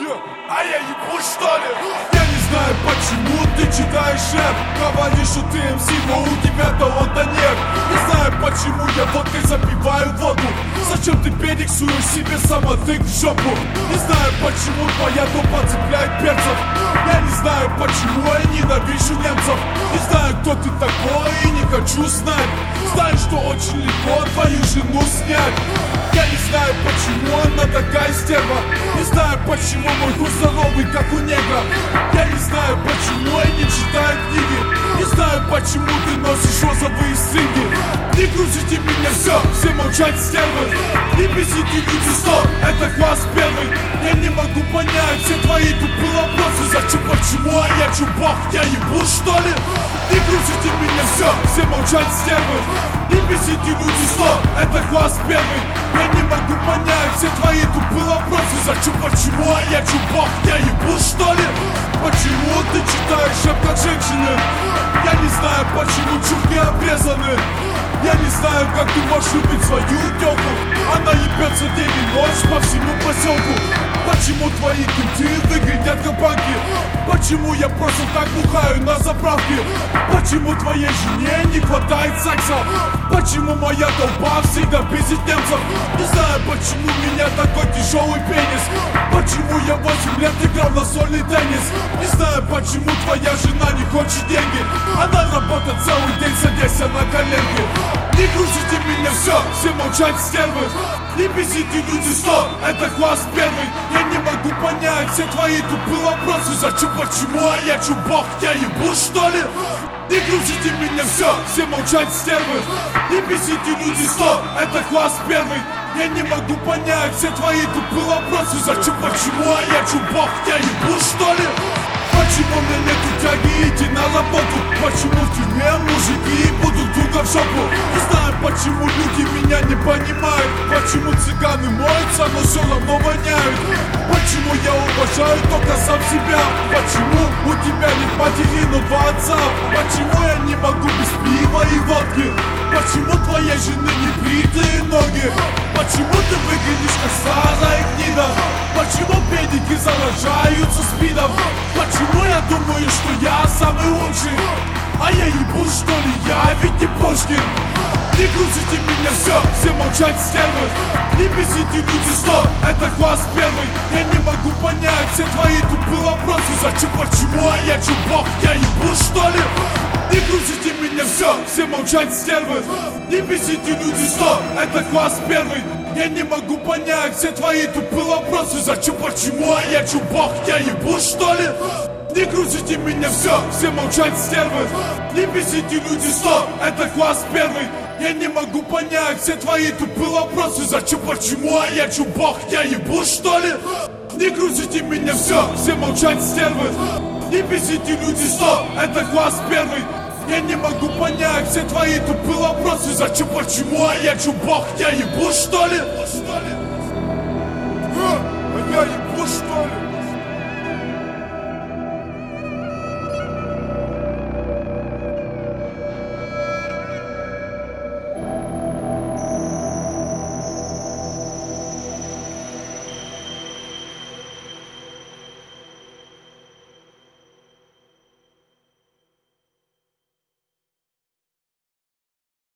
А я ебу, что ли? Я не знаю, почему ты читаешь рэп. Говоришь, что ты МС, но у тебя таланта нет. Не знаю, почему я водкой запиваю воду. Зачем ты перексуешь себе самотык в жопу? Не знаю, почему твоя тупа цепляет перцев. Я не знаю, почему я ненавижу немцев. Не знаю, кто ты такой и не хочу знать. Знаю, что очень легко твою жену снять. Я не знаю, почему она такая стерва. Не знаю, почему мой хуй здоровый, как у негра. Я не знаю, почему я не читаю книги. Не знаю, почему ты носишь розовые стринги. Не грузите меня, все молчать, стервы. Не бесите люди, стоп, это класс первый. Я не могу понять все твои тупые вопросы. Зачем, почему, а я чубах, я ебу, что ли? Не грузите меня, все молчать, стервы. Не бесите люди, стоп, это класс первый. Я не могу понять все твои тупые вопросы. Зачем, почему, а я чубах, я ебу, что ли? Почему ты читаешь рэп как женщины? Я не знаю, почему чубки обрезаны. Я не знаю, как ты можешь любить свою тёлку. Она ебется день и ночь по всему поселку. Почему твои кенты выглядят как банки? Почему я просто так бухаю на заправке? Почему твоей жене не хватает секса? Почему моя толпа всегда бесит немцев? Не знаю, почему у меня такой тяжелый пенис. Почему я 8 лет играл на сольный теннис? Не знаю, почему твоя жена не хочет деньги. Она работает целый день, садясь на коленки. Не грузите меня, все молчать, стервы. Не бесите люди, стоп, это класс первый. Я не могу понять все твои тупые вопросы. Зачем, почему, а я чубах, я ебу, что ли? Не грузите меня, все молчать, стервы. Не бесите люди, стоп, это класс первый. Я не могу понять все твои тупые вопросы. Зачем, почему, а я чубах, я ебу, что ли? Почему мне нету тяги идти на работу? Почему в тюрьме мужики будут друга в жопу? Не знаю, почему люди меня не понимают. Почему цыганы моются, но все равно воняют. Почему я уважаю только сам себя? Почему у тебя нет матери, но два отца? Почему я не могу без пива и водки? Почему твоей жены не бритые ноги? Почему ты выглядишь как старая гнида? Почему педики заражаются спидом? Почему я думаю, что я самый лучший? А я ебу, что ли, я ведь не Пушкин. Не грузите меня, все молчать, стервы. Не бесите люди, стоп, это класс первый. Я не могу понять все твои тупые вопросы. Зачем, почему, а я чубах, я ебу, что ли? Не грузите меня, все молчать, стервы. Не бесите люди, стоп, это класс первый. Я не могу понять все твои тупые вопросы. Зачем, почему, а я чубах, я ебу, что ли? Не грузите меня, все молчать, стервы. Не бесите люди, стоп, это класс первый. Я не могу понять все твои тупые вопросы. Зачем, почему, а я чубах, я ебу, что ли? Не грузите меня, все молчать, стервы. Не бесите люди, стоп, это класс первый. Я не могу понять все твои тупые вопросы. Зачем, почему, а я чубах, я ебу, что ли? Я ебу.